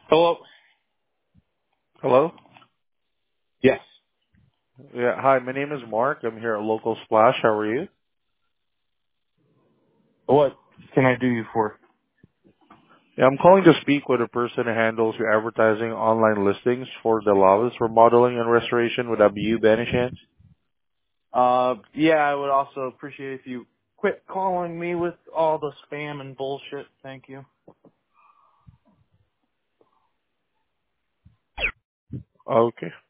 Hello? Hello? Yes. Yeah, hi, my name is Mark. I'm here at Local Splash. How are you? What can I do you for? Yeah, I'm calling to speak with a person who handles your advertising online listings for the Lawas remodeling and restoration. Would that be you, by any chance? Yeah, I would also appreciate if you quit calling me with all the spam and bullshit. Thank you. Okay.